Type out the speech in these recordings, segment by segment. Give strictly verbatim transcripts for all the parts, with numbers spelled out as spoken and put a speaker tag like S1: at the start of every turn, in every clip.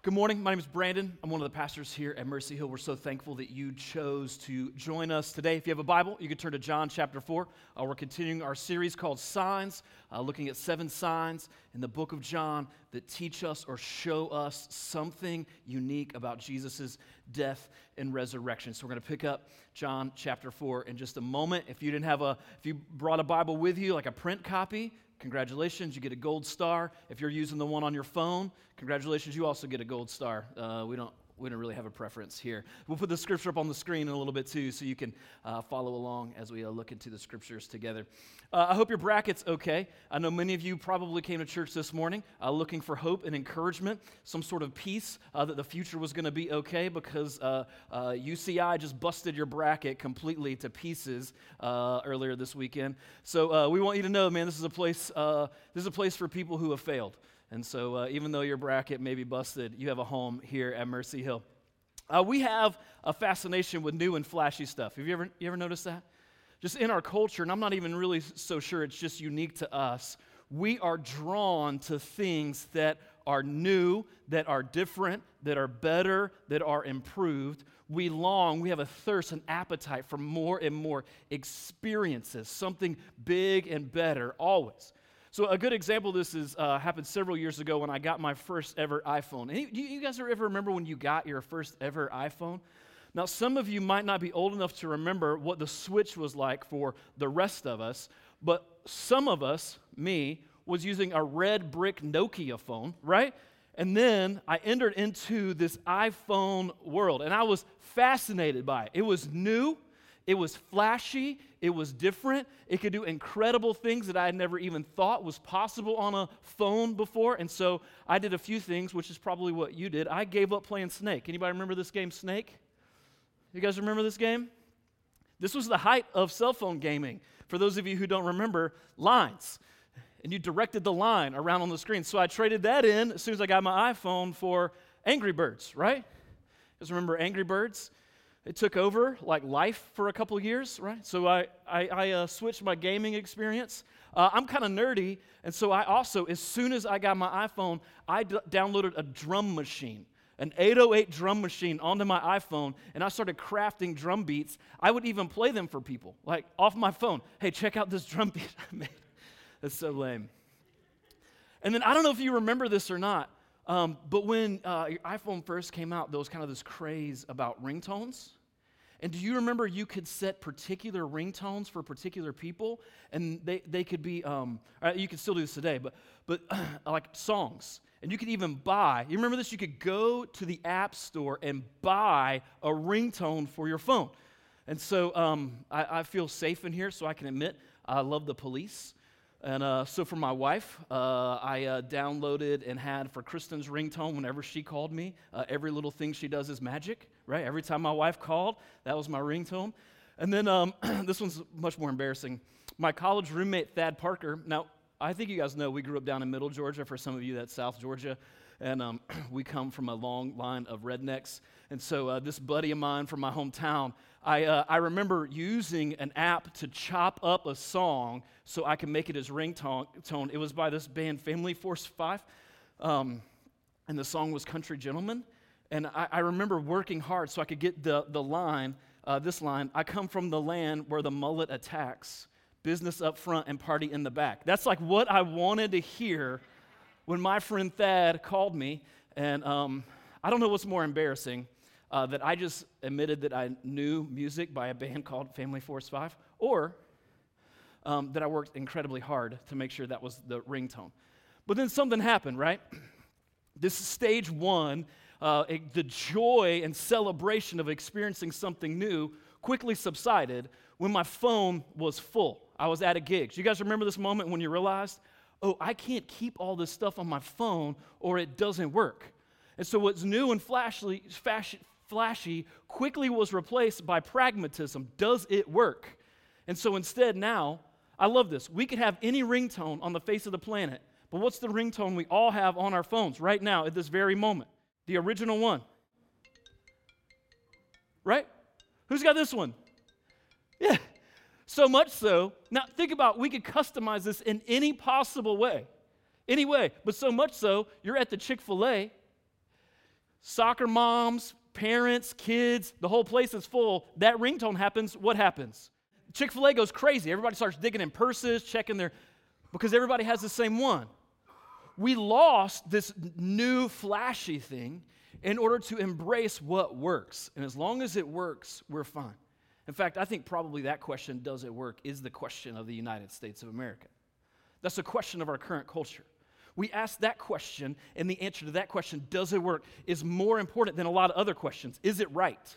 S1: Good morning. My name is Brandon. I'm one of the pastors here at Mercy Hill. We're so thankful that you chose to join us today. If you have a Bible, you can turn to John chapter four. Uh, we're continuing our series called Signs, uh, looking at seven signs in the book of John that teach us or show us something unique about Jesus' death and resurrection. So we're going to pick up John chapter four in just a moment. If you didn't have a, if you brought a Bible with you, like a print copy, congratulations, you get a gold star. If you're using the one on your phone, congratulations, you also get a gold star. Uh, we don't we don't really have a preference here. We'll put the scripture up on the screen in a little bit too, so you can uh, follow along as we uh, look into the scriptures together. Uh, I hope your bracket's okay. I know many of you probably came to church this morning uh, looking for hope and encouragement, some sort of peace uh, that the future was going to be okay because uh, uh, U C I just busted your bracket completely to pieces uh, earlier this weekend. So uh, we want you to know, man, this is a place. Uh, this is a place for people who have failed. And so uh, even though your bracket may be busted, you have a home here at Mercy Hill. Uh, we have a fascination with new and flashy stuff. Have you ever you ever noticed that? Just in our culture, and I'm not even really so sure it's just unique to us, we are drawn to things that are new, that are different, that are better, that are improved. We long, we have a thirst and appetite for more and more experiences, something big and better, always. So a good example of this is uh, happened several years ago when I got my first ever iPhone. Any, do you guys ever remember when you got your first ever iPhone? Now, some of you might not be old enough to remember what the switch was like for the rest of us, but some of us, me, was using a red brick Nokia phone, right? And then I entered into this iPhone world, and I was fascinated by it. It was new. It was flashy, it was different, it could do incredible things that I had never even thought was possible on a phone before, and so I did a few things, which is probably what you did. I gave up playing Snake. Anybody remember this game, Snake? You guys remember this game? This was the height of cell phone gaming. For those of you who don't remember, lines. And you directed the line around on the screen. So I traded that in as soon as I got my iPhone for Angry Birds, right? You guys remember Angry Birds? It took over like life for a couple of years, right? So I, I, I uh, switched my gaming experience. Uh, I'm kind of nerdy, and so I also, as soon as I got my iPhone, I d- downloaded a drum machine, an eight oh eight drum machine onto my iPhone, and I started crafting drum beats. I would even play them for people, like off my phone. Hey, check out this drum beat I made. That's so lame. And then I don't know if you remember this or not, Um, but when uh, your iPhone first came out, there was kind of this craze about ringtones. And do you remember you could set particular ringtones for particular people? And they, they could be, um, you can still do this today, but, but like songs. And you could even buy, you remember this? You could go to the App Store and buy a ringtone for your phone. And so um, I, I feel safe in here, so I can admit I love the Police. And uh, so for my wife, uh, I uh, downloaded and had for Kristen's ringtone whenever she called me. Uh, every little thing she does is magic, right? Every time my wife called, that was my ringtone. And then um, this one's much more embarrassing. My college roommate, Thad Parker. Now, I think you guys know we grew up down in Middle Georgia. For some of you, that's South Georgia. And um, we come from a long line of rednecks. And so uh, this buddy of mine from my hometown, I uh, I remember using an app to chop up a song so I could make it his ringtone. Tone. It was by this band, Family Force Five, um, and the song was Country Gentleman. And I, I remember working hard so I could get the, the line, uh, this line, I come from the land where the mullet attacks, business up front and party in the back. That's like what I wanted to hear when my friend Thad called me. And um, I don't know what's more embarrassing, Uh, that I just admitted that I knew music by a band called Family Force Five, or um, that I worked incredibly hard to make sure that was the ringtone. But then something happened, right? This is stage one, uh, it, the joy and celebration of experiencing something new quickly subsided when my phone was full. I was at a gig. Do you guys remember this moment when you realized, oh, I can't keep all this stuff on my phone or it doesn't work? And so what's new and flashy, fashion, flashy quickly was replaced by pragmatism. Does it work? And so instead now, I love this. We could have any ringtone on the face of the planet, but what's the ringtone we all have on our phones right now at this very moment? The original one. Right? Who's got this one? Yeah. So much so, now think about, we could customize this in any possible way. Any way. But so much so, you're at the Chick-fil-A, Soccer moms, parents, kids, the whole place is full. That ringtone happens, what happens? Chick-fil-A goes crazy. Everybody starts digging in purses, checking their, because everybody has the same one. We lost this new flashy thing in order to embrace what works. And as long as it works, we're fine. In fact, I think probably that question, does it work, is the question of the United States of America. That's the question of our current culture. We ask that question, and the answer to that question, does it work, is more important than a lot of other questions. Is it right?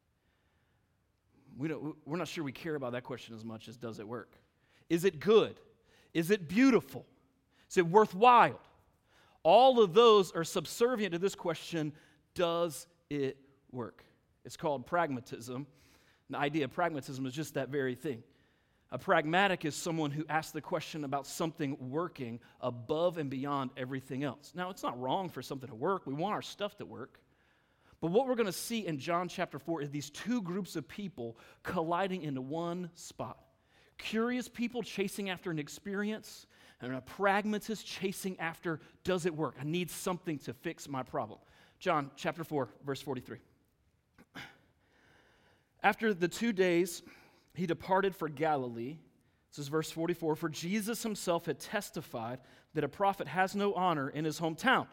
S1: We don't, we're not sure we care about that question as much as does it work. Is it good? Is it beautiful? Is it worthwhile? All of those are subservient to this question, does it work? It's called pragmatism. The idea of pragmatism is just that very thing. A pragmatic is someone who asks the question about something working above and beyond everything else. Now, it's not wrong for something to work. We want our stuff to work. But what we're going to see in John chapter four is these two groups of people colliding into one spot. Curious people chasing after an experience, and a pragmatist chasing after, does it work? I need something to fix my problem. John chapter four, verse forty-three. After the two days, he departed for Galilee. This is verse forty-four. For Jesus himself had testified that a prophet has no honor in his hometown.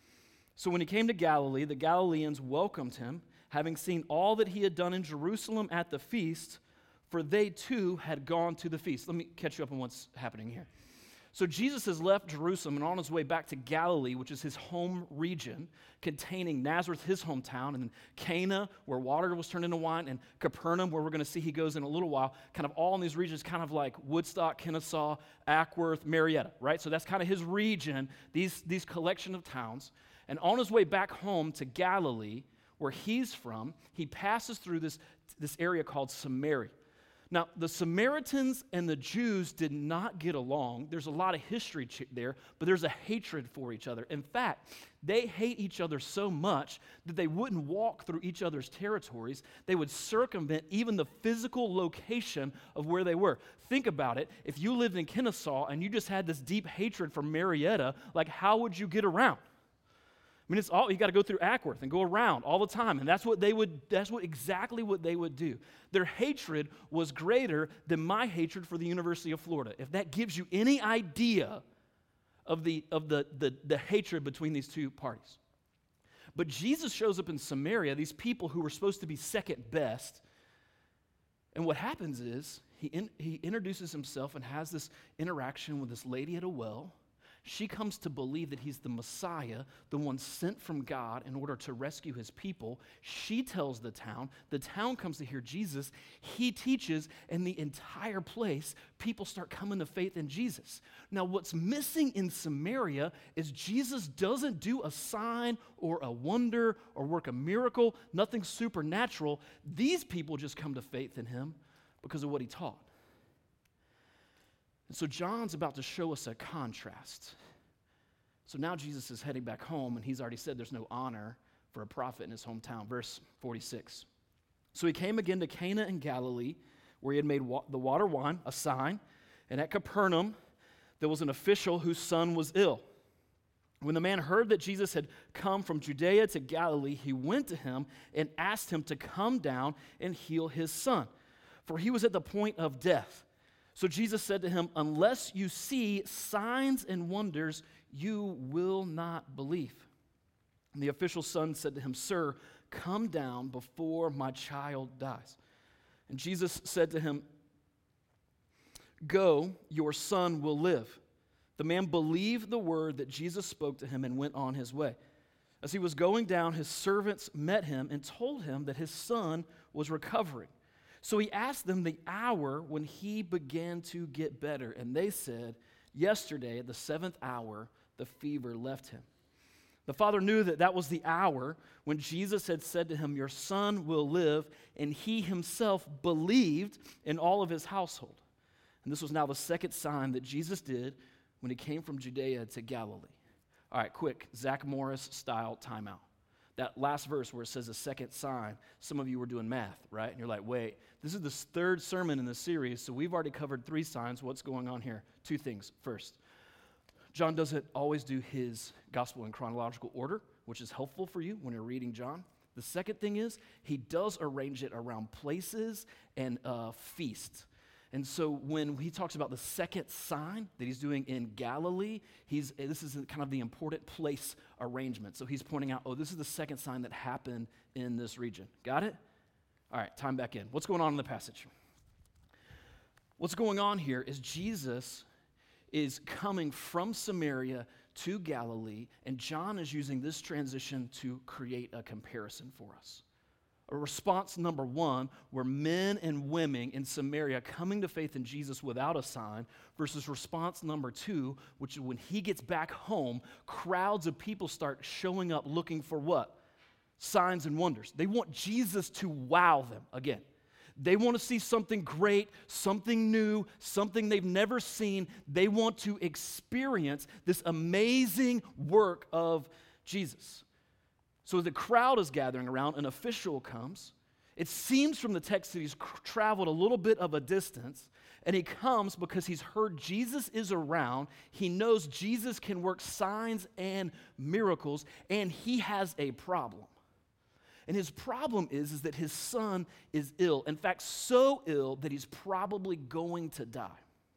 S1: So when he came to Galilee, the Galileans welcomed him, having seen all that he had done in Jerusalem at the feast, for they too had gone to the feast. Let me catch you up on what's happening here. So Jesus has left Jerusalem and on his way back to Galilee, which is his home region, containing Nazareth, his hometown, and then Cana, where water was turned into wine, and Capernaum, where we're going to see he goes in a little while, kind of all in these regions, kind of like Woodstock, Kennesaw, Ackworth, Marietta, right? So that's kind of his region, these, these collection of towns. And on his way back home to Galilee, where he's from, he passes through this, this area called Samaria. Now, the Samaritans and the Jews did not get along. There's a lot of history ch- there, but there's a hatred for each other. In fact, they hate each other so much that they wouldn't walk through each other's territories. They would circumvent even the physical location of where they were. Think about it. If you lived in Kennesaw and you just had this deep hatred for Marietta, like how would you get around? I mean, it's all you got to go through Ackworth and go around all the time, and that's what they would. That's what exactly what they would do. Their hatred was greater than my hatred for the University of Florida. If that gives you any idea of the of the the, the hatred between these two parties, but Jesus shows up in Samaria. These people who were supposed to be second best, and what happens is he in, he introduces himself and has this interaction with this lady at a well. She comes to believe that he's the Messiah, the one sent from God in order to rescue his people. She tells the town. The town comes to hear Jesus. He teaches, and the entire place, people start coming to faith in Jesus. Now, what's missing in Samaria is Jesus doesn't do a sign or a wonder or work a miracle, nothing supernatural. These people just come to faith in him because of what he taught. And so John's about to show us a contrast. So now Jesus is heading back home, and he's already said there's no honor for a prophet in his hometown. Verse forty-six. So he came again to Cana in Galilee, where he had made wa- the water wine, a sign. And at Capernaum, there was an official whose son was ill. When the man heard that Jesus had come from Judea to Galilee, he went to him and asked him to come down and heal his son, for he was at the point of death. So Jesus said to him, unless you see signs and wonders, you will not believe. And the official's son said to him, Sir, come down before my child dies. And Jesus said to him, Go, your son will live. The man believed the word that Jesus spoke to him and went on his way. As he was going down, his servants met him and told him that his son was recovering. So he asked them the hour when he began to get better. And they said, yesterday at the seventh hour, the fever left him. The father knew that that was the hour when Jesus had said to him, your son will live. And he himself believed in all of his household. And this was now the second sign that Jesus did when he came from Judea to Galilee. All right, quick, Zach Morris style timeout. That last verse where it says a second sign, some of you were doing math, right? And you're like, wait, this is the third sermon in the series, so we've already covered three signs. What's going on here? Two things. First, John doesn't always do his gospel in chronological order. which is helpful for you when you're reading John. The second thing is he does arrange it around places and uh, feasts. And so when he talks about the second sign that he's doing in Galilee, he's this is kind of the important place arrangement. So he's pointing out, oh, this is the second sign that happened in this region. Got it? All right, time back in. What's going on in the passage? What's going on here is Jesus is coming from Samaria to Galilee, and John is using this transition to create a comparison for us. A response number one, where men and women in Samaria coming to faith in Jesus without a sign, versus response number two, which is when he gets back home, crowds of people start showing up looking for what? Signs and wonders. They want Jesus to wow them again. They want to see something great, something new, something they've never seen. They want to experience this amazing work of Jesus. So the crowd is gathering around, an official comes. It seems from the text that he's traveled a little bit of a distance, and he comes because he's heard Jesus is around. He knows Jesus can work signs and miracles, and he has a problem. And his problem is, is that his son is ill. In fact, so ill that he's probably going to die.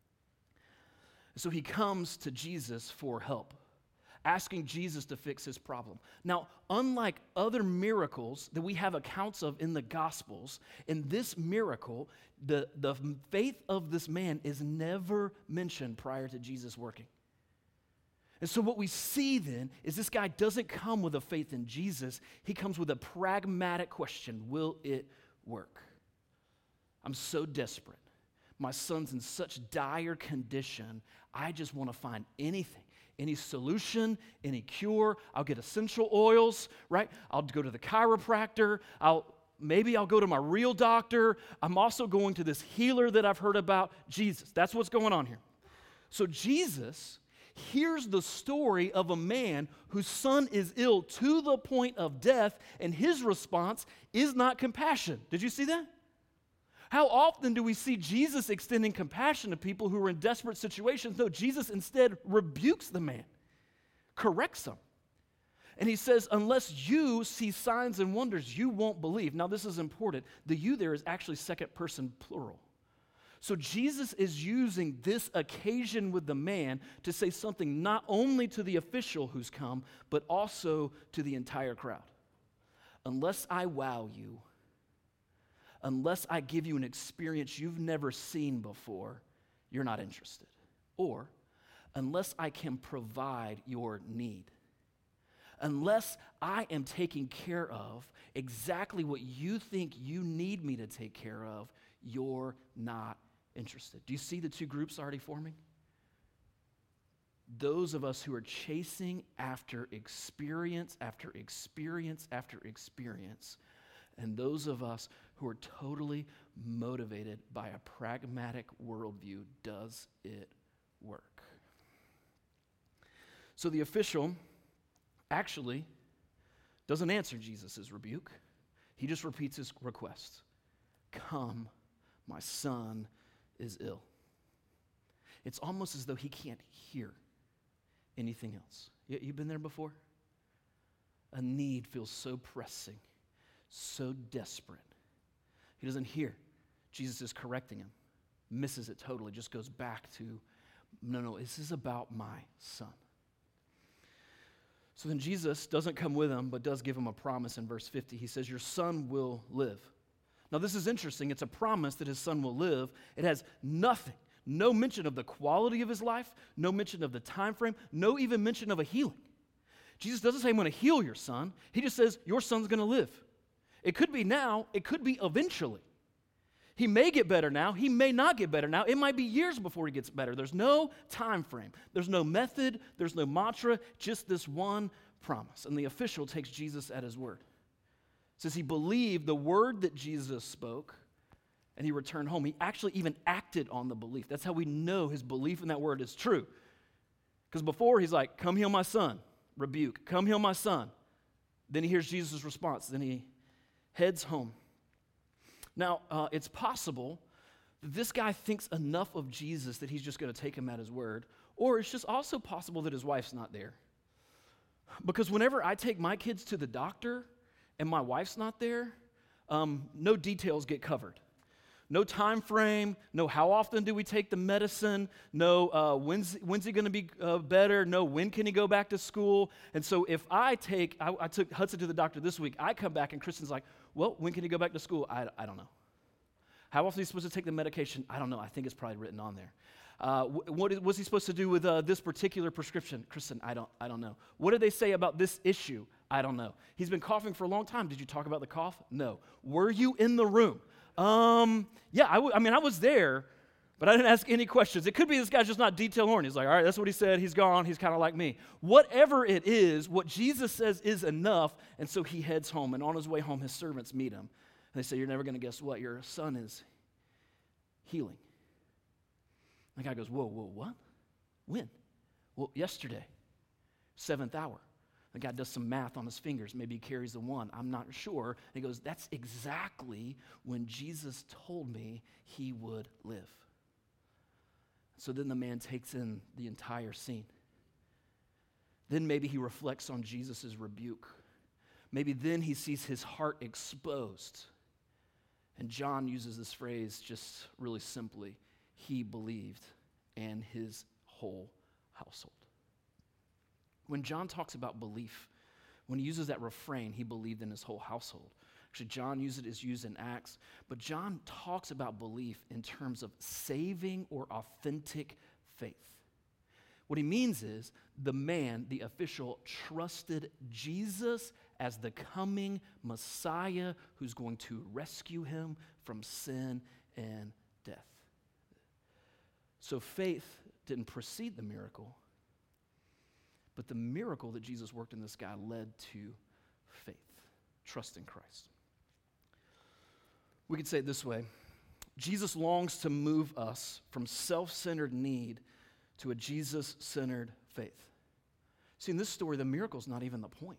S1: So he comes to Jesus for help, asking Jesus to fix his problem. Now, unlike other miracles that we have accounts of in the Gospels, in this miracle, the, the faith of this man is never mentioned prior to Jesus working. And so what we see then is this guy doesn't come with a faith in Jesus. He comes with a pragmatic question: will it work? I'm so desperate. My son's in such dire condition. I just want to find anything. Any solution, any cure. I'll get essential oils, right? I'll go to the chiropractor. I'll maybe I'll go to my real doctor. I'm also going to this healer that I've heard about, Jesus. That's what's going on here. So Jesus hears the story of a man whose son is ill to the point of death, and his response is not compassion. Did you see that? How often do we see Jesus extending compassion to people who are in desperate situations? No, Jesus instead rebukes the man, corrects him. And he says, unless you see signs and wonders, you won't believe. Now, this is important. The you there is actually second person plural. So Jesus is using this occasion with the man to say something not only to the official who's come, but also to the entire crowd. Unless I wow you, unless I give you an experience you've never seen before, you're not interested. Or, unless I can provide your need. Unless I am taking care of exactly what you think you need me to take care of, you're not interested. Do you see the two groups already forming? Those of us who are chasing after experience after experience after experience, and those of us who are totally motivated by a pragmatic worldview. Does it work? So the official actually doesn't answer Jesus' rebuke. He just repeats his request. Come, my son is ill. It's almost as though he can't hear anything else. You, you've been there before? A need feels so pressing, so desperate. He doesn't hear. Jesus is correcting him, misses it totally, just goes back to, no, no, this is about my son. So then Jesus doesn't come with him, but does give him a promise in verse fifty. He says, your son will live. Now this is interesting. It's a promise that his son will live. It has nothing, no mention of the quality of his life, no mention of the time frame, no even mention of a healing. Jesus doesn't say, I'm going to heal your son. He just says, your son's going to live. It could be now. It could be eventually. He may get better now. He may not get better now. It might be years before he gets better. There's no time frame. There's no method. There's no mantra. Just this one promise. And the official takes Jesus at his word. It says he believed the word that Jesus spoke, and he returned home. He actually even acted on the belief. That's how we know his belief in that word is true. Because before he's like, come heal my son. Rebuke. Come heal my son. Then he hears Jesus' response. Then he heads home. Now, uh, it's possible that this guy thinks enough of Jesus that he's just going to take him at his word, or it's just also possible that his wife's not there. Because whenever I take my kids to the doctor and my wife's not there, um, no details get covered. No time frame, no how often do we take the medicine, no uh, when's, when's he going to be uh, better, no when can he go back to school. And so if I take, I, I took Hudson to the doctor this week, I come back and Kristen's like, well, when can he go back to school? I, I don't know. How often is he supposed to take the medication? I don't know. I think it's probably written on there. Uh, what is, what's he supposed to do with uh, this particular prescription? Kristen, I don't, I don't know. What did they say about this issue? I don't know. He's been coughing for a long time. Did you talk about the cough? No. Were you in the room? Um, yeah, I, w- I mean, I was there, but I didn't ask any questions. It could be this guy's just not detail-oriented. He's like, all right, that's what he said. He's gone. He's kind of like me. Whatever it is, what Jesus says is enough, and so he heads home, and on his way home, his servants meet him. And they say, you're never going to guess what? Your son is healing. The guy goes, whoa, whoa, what? When? Well, yesterday, seventh hour. The guy does some math on his fingers. Maybe he carries the one. I'm not sure. And he goes, that's exactly when Jesus told me he would live. So then the man takes in the entire scene. Then maybe he reflects on Jesus' rebuke. Maybe then he sees his heart exposed. And John uses this phrase just really simply. He believed, and his whole household. When John talks about belief, when he uses that refrain, he believed in his whole household. Actually, John uses it as used in Acts, but John talks about belief in terms of saving or authentic faith. What he means is the man, the official, trusted Jesus as the coming Messiah who's going to rescue him from sin and death. So faith didn't precede the miracle, but the miracle that Jesus worked in this guy led to faith, trust in Christ. We could say it this way. Jesus longs to move us from self-centered need to a Jesus-centered faith. See, in this story, the miracle is not even the point.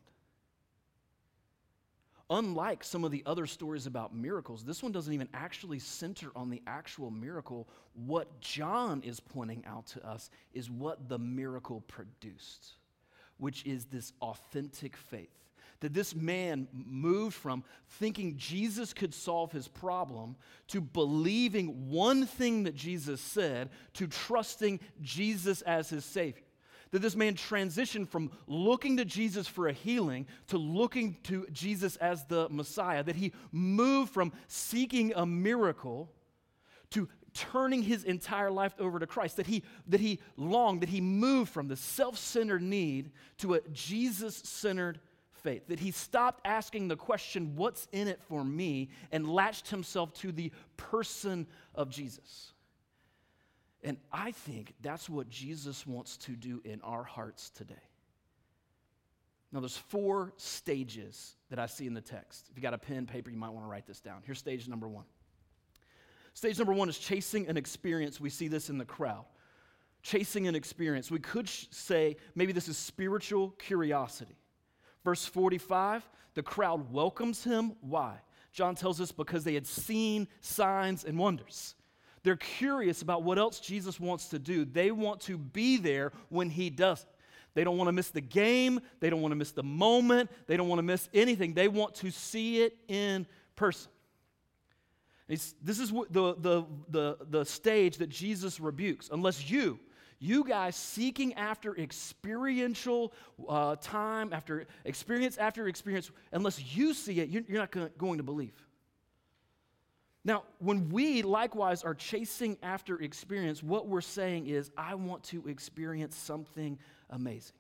S1: Unlike some of the other stories about miracles, this one doesn't even actually center on the actual miracle. What John is pointing out to us is what the miracle produced, which is this authentic faith. That this man moved from thinking Jesus could solve his problem to believing one thing that Jesus said to trusting Jesus as his Savior. That this man transitioned from looking to Jesus for a healing to looking to Jesus as the Messiah. That he moved from seeking a miracle to turning his entire life over to Christ. That he, that he longed, that he moved from the self-centered need to a Jesus-centered faith. That he stopped asking the question, what's in it for me, and latched himself to the person of Jesus. And I think that's what Jesus wants to do in our hearts today. Now, there's four stages that I see in the text. If you got a pen, paper, you might want to write this down. Here's stage number one. Stage number one is chasing an experience. We see this in the crowd. Chasing an experience. We could sh- say maybe this is spiritual curiosity. Verse forty-five, the crowd welcomes him. Why? John tells us because they had seen signs and wonders. They're curious about what else Jesus wants to do. They want to be there when he does it. They don't want to miss the game. They don't want to miss the moment. They don't want to miss anything. They want to see it in person. It's, this is what the, the, the, the stage that Jesus rebukes. Unless you, you guys seeking after experiential uh, time, after experience after experience, unless you see it, you're, you're not gonna, going to believe. Now, when we likewise are chasing after experience, what we're saying is, I want to experience something amazing.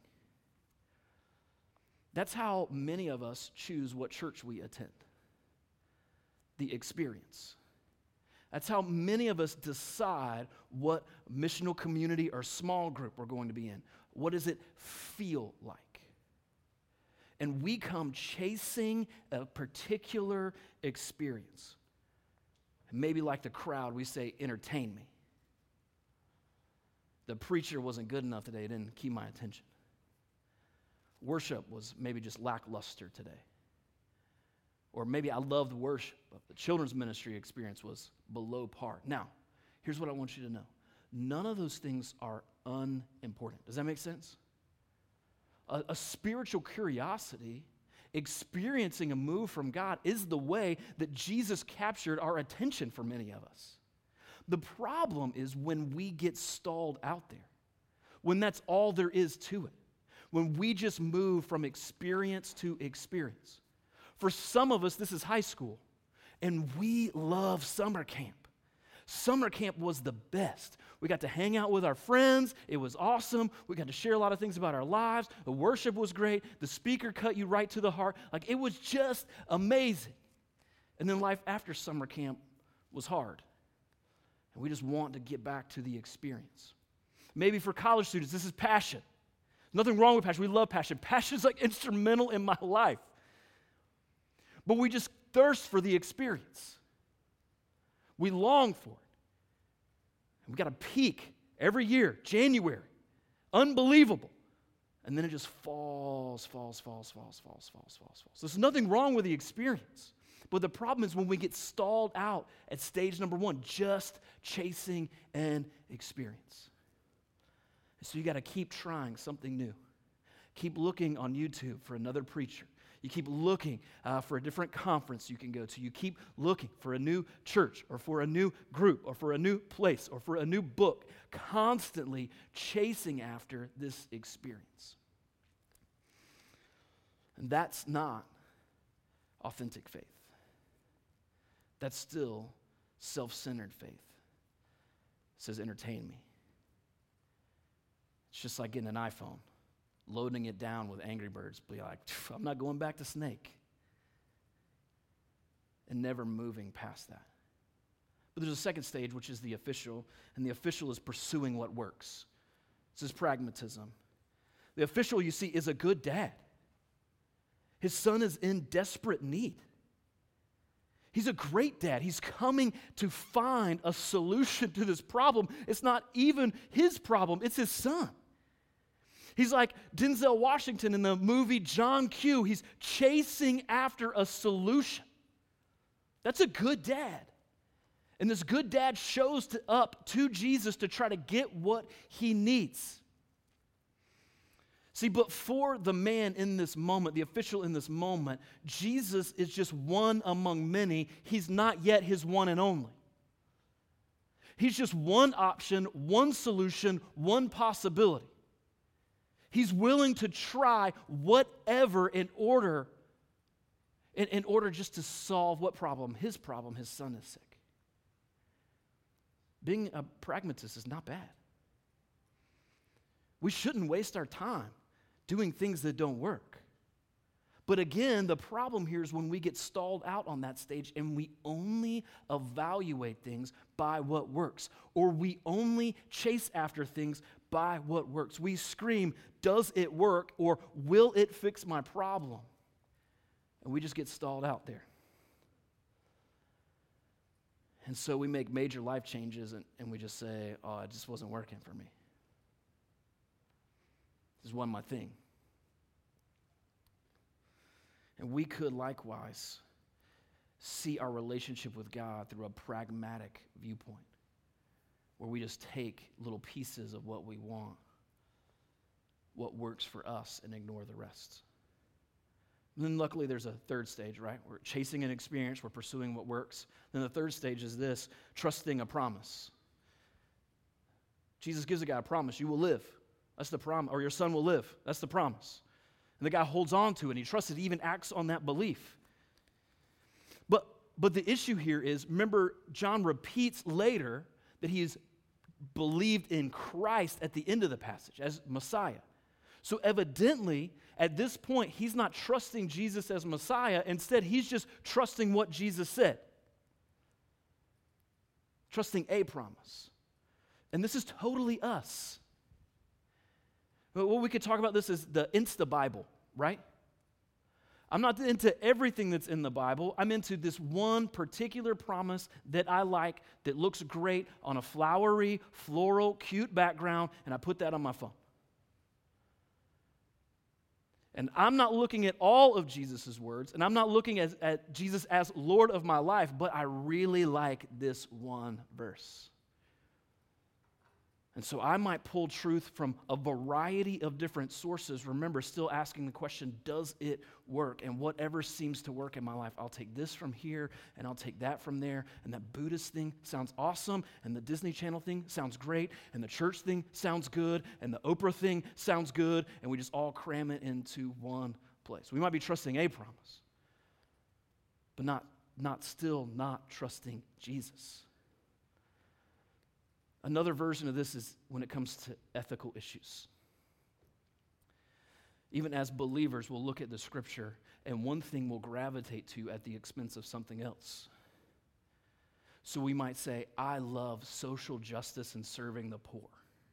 S1: That's how many of us choose what church we attend. The experience. That's how many of us decide what missional community or small group we're going to be in. What does it feel like? And we come chasing a particular experience. Maybe like the crowd, we say, entertain me. The preacher wasn't good enough today, it didn't keep my attention. Worship was maybe just lackluster today. Or maybe I loved worship, but the children's ministry experience was below par. Now, here's what I want you to know. None of those things are unimportant. Does that make sense? a, a spiritual curiosity, experiencing a move from God is the way that Jesus captured our attention for many of us. The problem is when we get stalled out there, when that's all there is to it, when we just move from experience to experience. For some of us, this is high school, and we love summer camp. Summer camp was the best. We got to hang out with our friends. It was awesome. We got to share a lot of things about our lives. The worship was great. The speaker cut you right to the heart. Like, it was just amazing. And then life after summer camp was hard. And we just want to get back to the experience. Maybe for college students, this is passion. Nothing wrong with passion. We love passion. Passion is like instrumental in my life. But we just thirst for the experience. We long for it. And we got a peak every year, January. Unbelievable. And then it just falls, falls, falls, falls, falls, falls, falls, falls. So there's nothing wrong with the experience. But the problem is when we get stalled out at stage number one, just chasing an experience. And so you got to keep trying something new. Keep looking on YouTube for another preacher. You keep looking uh, for a different conference you can go to. You keep looking for a new church or for a new group or for a new place or for a new book, constantly chasing after this experience. And that's not authentic faith. That's still self-centered faith. It says, entertain me. It's just like getting an iPhone, loading it down with Angry Birds, be like, I'm not going back to Snake. And never moving past that. But there's a second stage, which is the official, and the official is pursuing what works. This is pragmatism. The official, you see, is a good dad. His son is in desperate need. He's a great dad. He's coming to find a solution to this problem. It's not even his problem, it's his son. He's like Denzel Washington in the movie John Q. He's chasing after a solution. That's a good dad. And this good dad shows to, up to Jesus to try to get what he needs. See, but for the man in this moment, the official in this moment, Jesus is just one among many. He's not yet his one and only. He's just one option, one solution, one possibility. He's willing to try whatever in order, in, in order just to solve what problem? His problem, his son is sick. Being a pragmatist is not bad. We shouldn't waste our time doing things that don't work. But again, the problem here is when we get stalled out on that stage and we only evaluate things by what works, or we only chase after things by what works. We scream, does it work, or will it fix my problem? And we just get stalled out there. And so we make major life changes and, and we just say, oh, it just wasn't working for me. This wasn't my thing. And we could likewise see our relationship with God through a pragmatic viewpoint, where we just take little pieces of what we want, what works for us, and ignore the rest. And then luckily there's a third stage, right? We're chasing an experience, we're pursuing what works. Then the third stage is this, trusting a promise. Jesus gives a guy a promise, you will live. That's the promise. Or your son will live. That's the promise. And the guy holds on to it, and he trusts it, he even acts on that belief. But, but the issue here is, remember, John repeats later that he is believed in Christ at the end of the passage as Messiah. So evidently, at this point, he's not trusting Jesus as Messiah. Instead, he's just trusting what Jesus said. Trusting a promise. And this is totally us. But what we could talk about this is the Insta Bible, right? I'm not into everything that's in the Bible. I'm into this one particular promise that I like, that looks great on a flowery, floral, cute background, and I put that on my phone. And I'm not looking at all of Jesus' words, and I'm not looking at, at Jesus as Lord of my life, but I really like this one verse. And so I might pull truth from a variety of different sources. Remember, still asking the question, does it work? And whatever seems to work in my life, I'll take this from here and I'll take that from there. And that Buddhist thing sounds awesome. And the Disney Channel thing sounds great. And the church thing sounds good. And the Oprah thing sounds good. And we just all cram it into one place. We might be trusting a promise, but not, not still not trusting Jesus. Another version of this is when it comes to ethical issues. Even as believers, we'll look at the scripture, and one thing we'll gravitate to at the expense of something else. So we might say, I love social justice and serving the poor.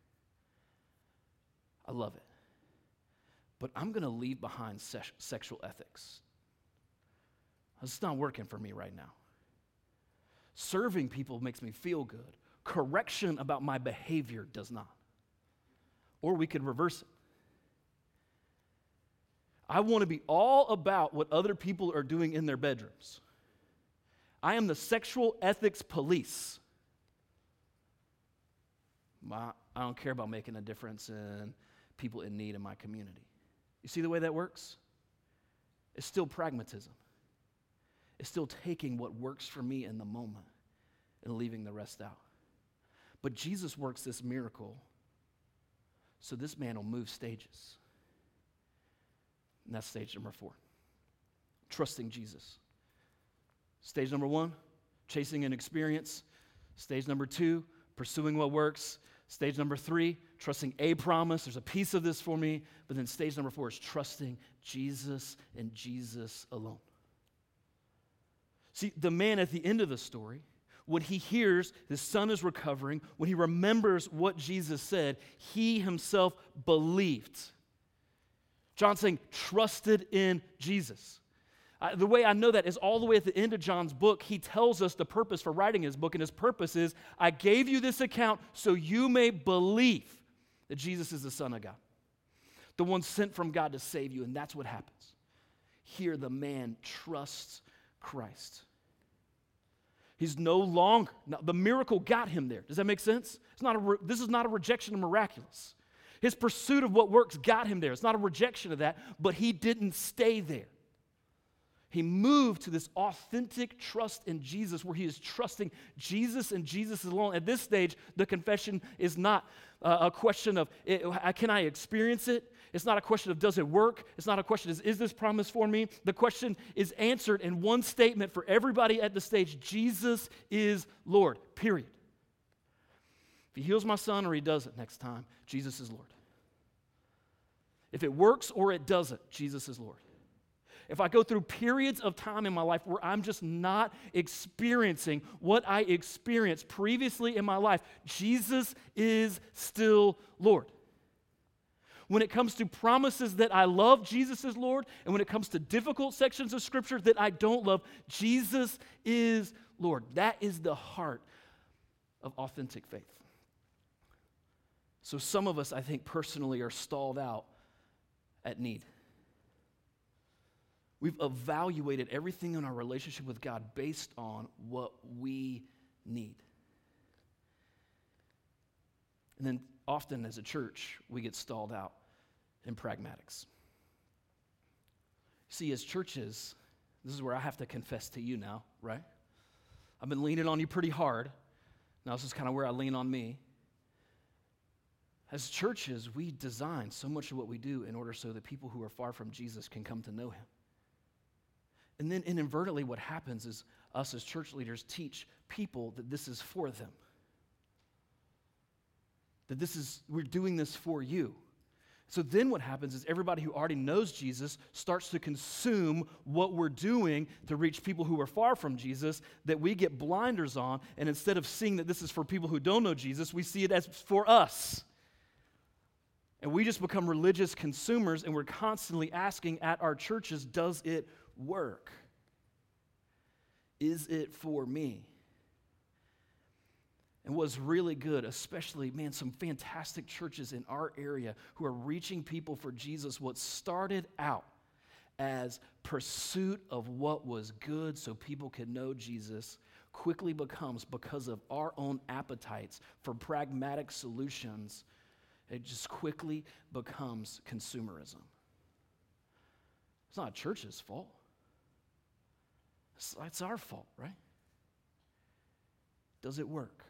S1: I love it. But I'm going to leave behind se- sexual ethics. It's not working for me right now. Serving people makes me feel good. Correction about my behavior does not. Or we could reverse it. I want to be all about what other people are doing in their bedrooms. I am the sexual ethics police. My, I don't care about making a difference in people in need in my community. You see the way that works? It's still pragmatism. It's still taking what works for me in the moment and leaving the rest out. But Jesus works this miracle so this man will move stages. And that's stage number four. Trusting Jesus. Stage number one, chasing an experience. Stage number two, pursuing what works. Stage number three, trusting a promise. There's a piece of this for me. But then stage number four is trusting Jesus and Jesus alone. See, the man at the end of the story, when he hears his son is recovering, when he remembers what Jesus said, he himself believed. John's saying, trusted in Jesus. Uh, the way I know that is all the way at the end of John's book, he tells us the purpose for writing his book, and his purpose is, I gave you this account so you may believe that Jesus is the Son of God, the one sent from God to save you, and that's what happens. Here, the man trusts Christ. He's no longer, now, the miracle got him there. Does that make sense? It's not a re, this is not a rejection of miraculous. His pursuit of what works got him there. It's not a rejection of that, but he didn't stay there. He moved to this authentic trust in Jesus where he is trusting Jesus and Jesus alone. At this stage, the confession is not uh, a question of, it, can I experience it? It's not a question of, does it work? It's not a question of, is this promise for me? The question is answered in one statement for everybody at the stage. Jesus is Lord, period. If he heals my son or he doesn't next time, Jesus is Lord. If it works or it doesn't, Jesus is Lord. If I go through periods of time in my life where I'm just not experiencing what I experienced previously in my life, Jesus is still Lord. When it comes to promises that I love, Jesus is Lord. And when it comes to difficult sections of Scripture that I don't love, Jesus is Lord. That is the heart of authentic faith. So some of us, I think, personally are stalled out at need. We've evaluated everything in our relationship with God based on what we need. And then often as a church, we get stalled out in pragmatics. See, as churches, this is where I have to confess to you now, right? I've been leaning on you pretty hard. Now this is kind of where I lean on me. As churches, we design so much of what we do in order so that people who are far from Jesus can come to know him. And then inadvertently what happens is us as church leaders teach people that this is for them. That this is, we're doing this for you. So then what happens is everybody who already knows Jesus starts to consume what we're doing to reach people who are far from Jesus, that we get blinders on, and instead of seeing that this is for people who don't know Jesus, we see it as for us. And we just become religious consumers, and we're constantly asking at our churches, does it work? Is it for me? And what's really good, especially, man, some fantastic churches in our area who are reaching people for Jesus, what started out as pursuit of what was good so people could know Jesus quickly becomes, because of our own appetites for pragmatic solutions, it just quickly becomes consumerism. It's not church's fault. It's, it's our fault, right? Does it work?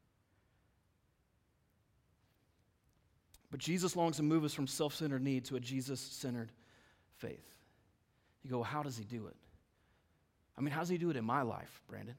S1: But Jesus longs to move us from self-centered need to a Jesus-centered faith. You go, well, how does he do it? I mean, how does he do it in my life, Brandon?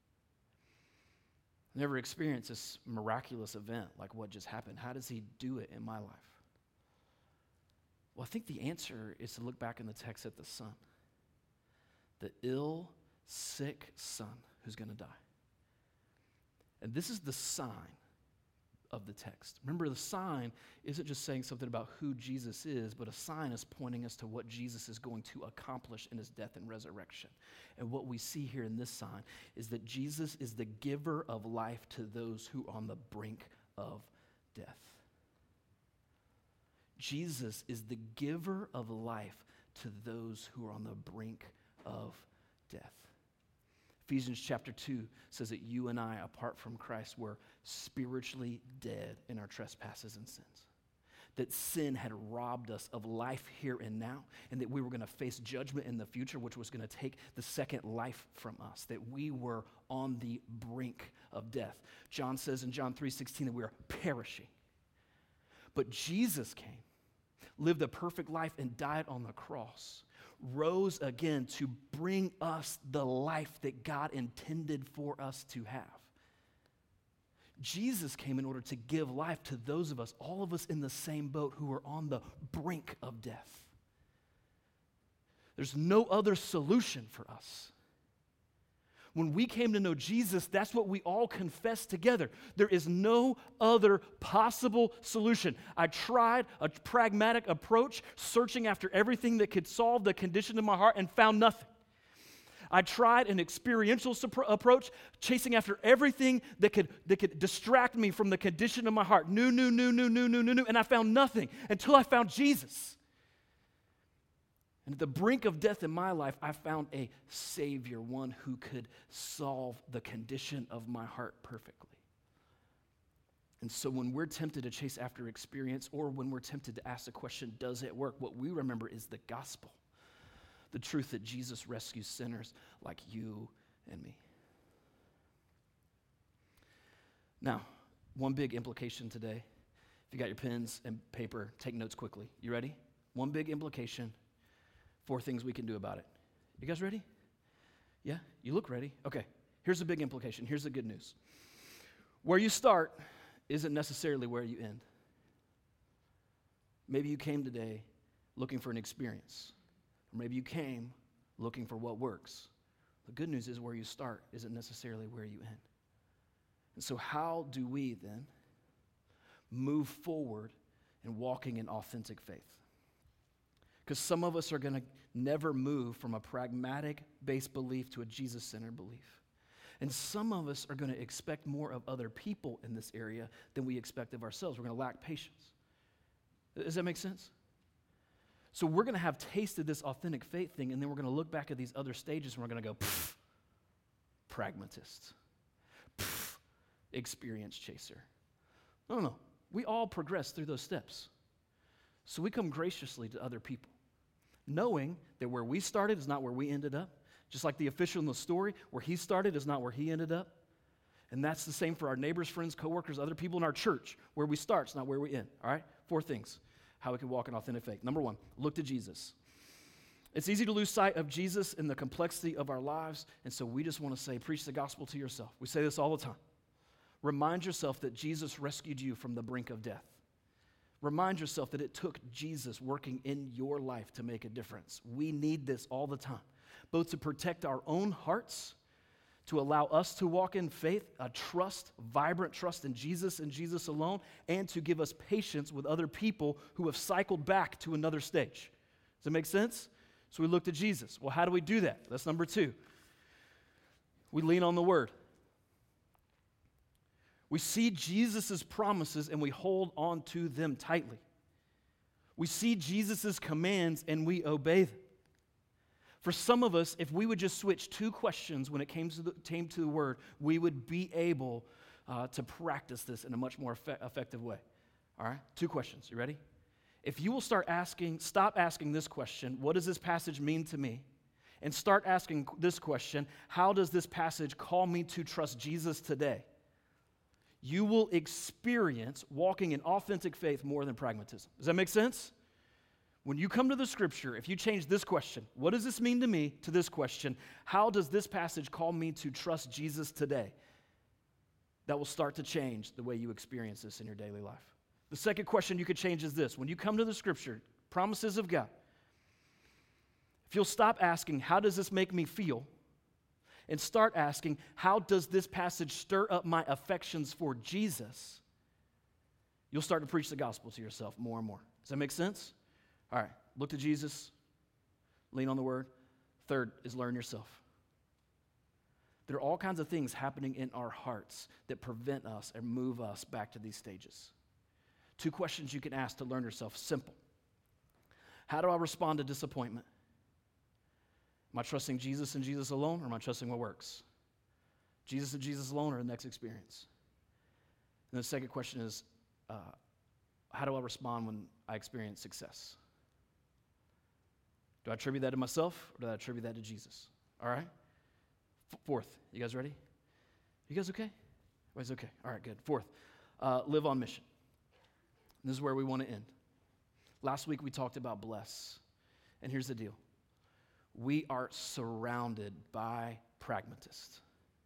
S1: I've never experienced this miraculous event like what just happened. How does he do it in my life? Well, I think the answer is to look back in the text at the son. The ill, sick son who's going to die. And this is the sign of the text. Remember, the sign isn't just saying something about who Jesus is, but a sign is pointing us to what Jesus is going to accomplish in his death and resurrection. And what we see here in this sign is that Jesus is the giver of life to those who are on the brink of death. Jesus is the giver of life to those who are on the brink of death. Ephesians chapter two says that you and I, apart from Christ, were spiritually dead in our trespasses and sins. That sin had robbed us of life here and now, and that we were going to face judgment in the future, which was going to take the second life from us, that we were on the brink of death. John says in John three sixteen that we are perishing. But Jesus came, lived a perfect life, and died on the cross, rose again to bring us the life that God intended for us to have. Jesus came in order to give life to those of us, all of us in the same boat who are on the brink of death. There's no other solution for us. When we came to know Jesus, that's what we all confess together. There is no other possible solution. I tried a pragmatic approach, searching after everything that could solve the condition in my heart, and found nothing. I tried an experiential supro- approach, chasing after everything that could, that could distract me from the condition of my heart. New, new, new, new, new, new, new, new, and I found nothing until I found Jesus. And at the brink of death in my life, I found a Savior, one who could solve the condition of my heart perfectly. And so when we're tempted to chase after experience, or when we're tempted to ask the question, does it work? What we remember is the gospel, the truth that Jesus rescues sinners like you and me. Now, one big implication today. If you got your pens and paper, take notes quickly. You ready? One big implication. Four things we can do about it. You guys ready? Yeah? You look ready? Okay. Here's the big implication. Here's the good news. Where you start isn't necessarily where you end. Maybe you came today looking for an experience. Or maybe you came looking for what works. The good news is where you start isn't necessarily where you end. And so how do we then move forward in walking in authentic faith? Because some of us are going to never move from a pragmatic-based belief to a Jesus-centered belief. And some of us are going to expect more of other people in this area than we expect of ourselves. We're going to lack patience. Does that make sense? So we're going to have tasted this authentic faith thing, and then we're going to look back at these other stages, and we're going to go, pfft, pragmatist, pfft, experience chaser. No, no, no. We all progress through those steps. So we come graciously to other people, knowing that where we started is not where we ended up. Just like the official in the story, where he started is not where he ended up. And that's the same for our neighbors, friends, coworkers, other people in our church. Where we start is not where we end. All right? Four things, how we can walk in authentic faith. Number one, look to Jesus. It's easy to lose sight of Jesus in the complexity of our lives, and so we just want to say, preach the gospel to yourself. We say this all the time. Remind yourself that Jesus rescued you from the brink of death. Remind yourself that it took Jesus working in your life to make a difference. We need this all the time, both to protect our own hearts, to allow us to walk in faith, a trust, vibrant trust in Jesus and Jesus alone, and to give us patience with other people who have cycled back to another stage. Does that make sense? So we look to Jesus. Well, how do we do that? That's number two. We lean on the Word. We see Jesus' promises and we hold on to them tightly. We see Jesus' commands and we obey them. For some of us, if we would just switch two questions when it came to the, came to the word, we would be able uh, to practice this in a much more effect- effective way. All right? Two questions. You ready? If you will start asking, stop asking this question, what does this passage mean to me? And start asking this question, how does this passage call me to trust Jesus today? You will experience walking in authentic faith more than pragmatism. Does that make sense? When you come to the scripture, if you change this question, what does this mean to me, to this question, how does this passage call me to trust Jesus today? That will start to change the way you experience this in your daily life. The second question you could change is this. When you come to the scripture, promises of God, if you'll stop asking, how does this make me feel? And start asking, how does this passage stir up my affections for Jesus? You'll start to preach the gospel to yourself more and more. Does that make sense? All right, look to Jesus, lean on the word. Third is learn yourself. There are all kinds of things happening in our hearts that prevent us and move us back to these stages. Two questions you can ask to learn yourself, simple. How do I respond to disappointment? Am I trusting Jesus and Jesus alone, or am I trusting what works? Jesus and Jesus alone, or the next experience? And the second question is, uh, how do I respond when I experience success? Do I attribute that to myself, or do I attribute that to Jesus? All right? F- fourth, you guys ready? You guys okay? Everybody's okay. All right, good. Fourth, uh, live on mission. And this is where we want to end. Last week we talked about bless. And here's the deal. We are surrounded by pragmatists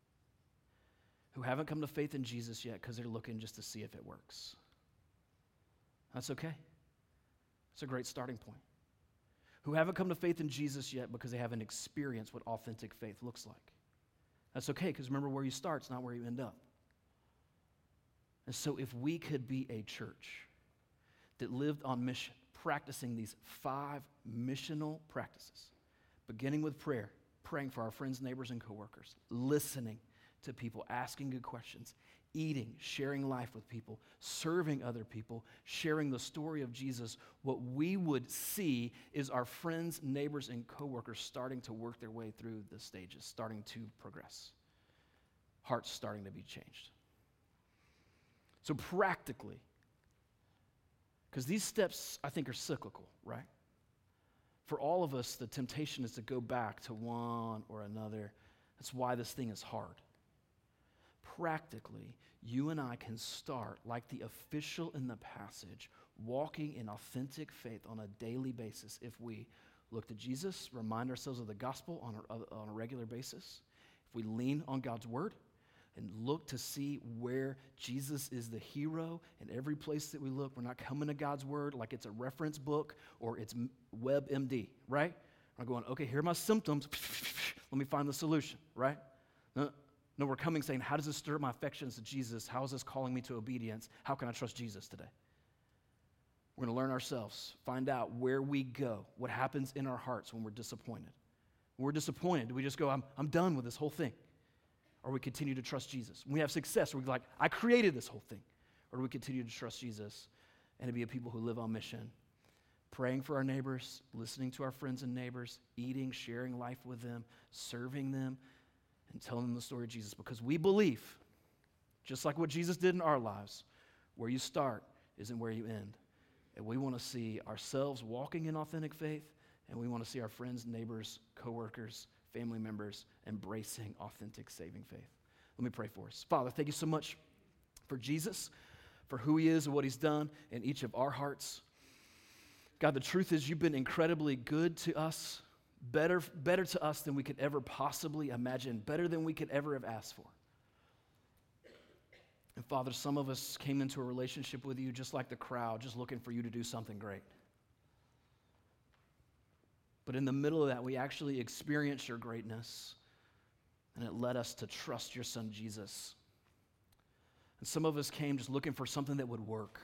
S1: who haven't come to faith in Jesus yet because they're looking just to see if it works. That's okay. It's a great starting point. Who haven't come to faith in Jesus yet because they haven't experienced what authentic faith looks like. That's okay, because remember, where you start is not where you end up. And so if we could be a church that lived on mission, practicing these five missional practices, beginning with prayer, praying for our friends, neighbors, and coworkers, listening to people, asking good questions, eating, sharing life with people, serving other people, sharing the story of Jesus, what we would see is our friends, neighbors, and coworkers starting to work their way through the stages, starting to progress. Hearts starting to be changed. So practically, because these steps, I think, are cyclical, right? For all of us, the temptation is to go back to one or another. That's why this thing is hard. Practically, you and I can start, like the official in the passage, walking in authentic faith on a daily basis if we look to Jesus, remind ourselves of the gospel on a, on a regular basis, if we lean on God's word, and look to see where Jesus is the hero in every place that we look. We're not coming to God's word like it's a reference book or it's WebMD, right? We're going, okay, here are my symptoms. Let me find the solution, right? No, no, we're coming saying, how does this stir my affections to Jesus? How is this calling me to obedience? How can I trust Jesus today? We're going to learn ourselves, find out where we go, what happens in our hearts when we're disappointed. When we're disappointed, do we just go, I'm, I'm done with this whole thing? Or we continue to trust Jesus? When we have success, we're like, I created this whole thing. Or do we continue to trust Jesus and to be a people who live on mission, praying for our neighbors, listening to our friends and neighbors, eating, sharing life with them, serving them, and telling them the story of Jesus? Because we believe, just like what Jesus did in our lives, where you start isn't where you end. And we want to see ourselves walking in authentic faith, and we want to see our friends, neighbors, coworkers, family members embracing authentic saving faith. Let me pray for us. Father, thank you so much for Jesus, for who he is and what he's done in each of our hearts. God, the truth is you've been incredibly good to us, better, better to us than we could ever possibly imagine, better than we could ever have asked for. And Father, some of us came into a relationship with you just like the crowd, just looking for you to do something great. But in the middle of that, we actually experienced your greatness, and it led us to trust your son, Jesus. And some of us came just looking for something that would work.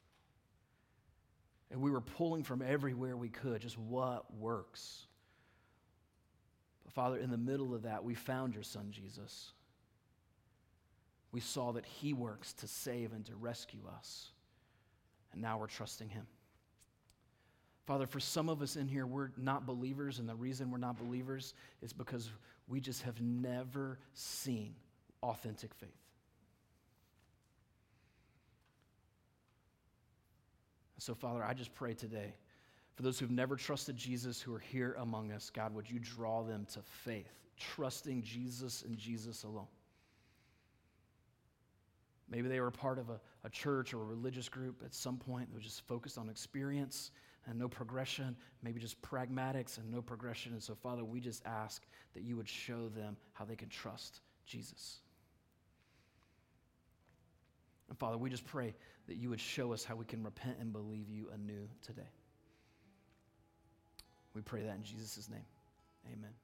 S1: And we were pulling from everywhere we could, just what works. But Father, in the middle of that, we found your son, Jesus. We saw that he works to save and to rescue us. And now we're trusting him. Father, for some of us in here, we're not believers, and the reason we're not believers is because we just have never seen authentic faith. So, Father, I just pray today, for those who've never trusted Jesus who are here among us, God, would you draw them to faith, trusting Jesus and Jesus alone. Maybe they were part of a, a church or a religious group at some point that was just focused on experience and no progression, maybe just pragmatics and no progression. And so, Father, we just ask that you would show them how they can trust Jesus. And Father, we just pray that you would show us how we can repent and believe you anew today. We pray that in Jesus' name. Amen.